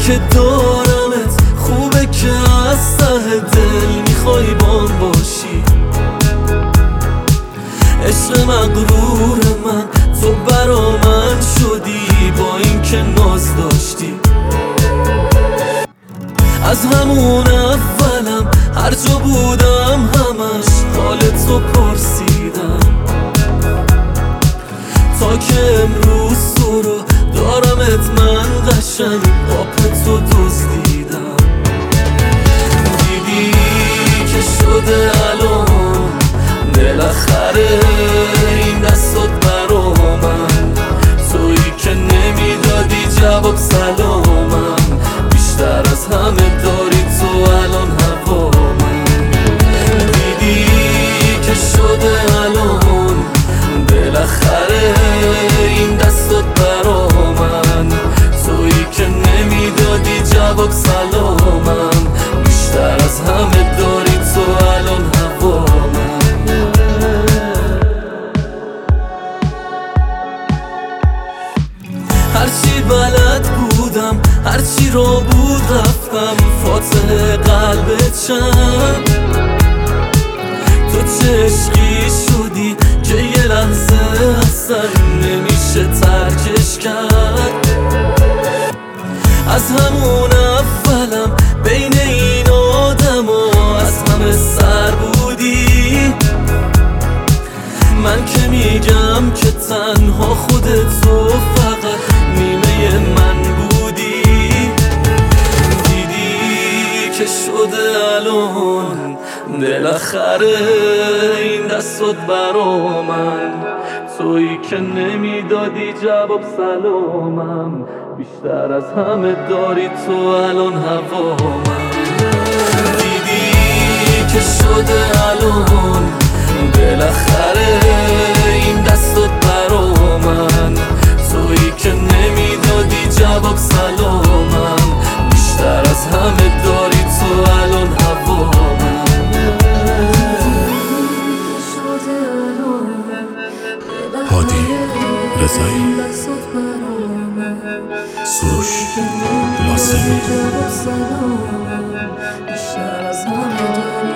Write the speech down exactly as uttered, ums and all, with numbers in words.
که دارمت خوبه که از ته دل میخوای بام باشی. عشق مغرور من تو برا من شدی با این که ناز داشتی. از همون اولم هر جا بودم همش حالت رو پرسیدم، تا که امروز تو رو دارمت من قشنگ پاپت رو دزدیدم. دیدی که شده الان بالاخره این دستات برا من، تویی که نمیدادی جواب سلامم، بیشتر از همه داری تو الان هوا من. دیدی که شده الان بالاخره این دستات برا من، تویی که نمیدادی جواب سلامم، بیشتر از همه داری تو الان هوا من. هرچی بلد بودم هرچی را بود رفتم فاتح قلبت شم. تو چه عشقی شدی که یه لحظه اصلا نمیشه ترکش کرد. از همون اولم بین این آدم ها از همه سر بودی. من که میگم که تنها خودتو فقط نیمه من بودی. دیدی که شده الان بالاخره این دستات برا من، تویی که نمیدادی جواب سلامم، بیشتر از همه داری تو الان هوا من. دیدی که شده الان بالاخره این دستات برا من، تویی که نمیدادی جواب سلامم، بیشتر از همه داری تو الان هوا من. هادی رضایی، سروش لازمی.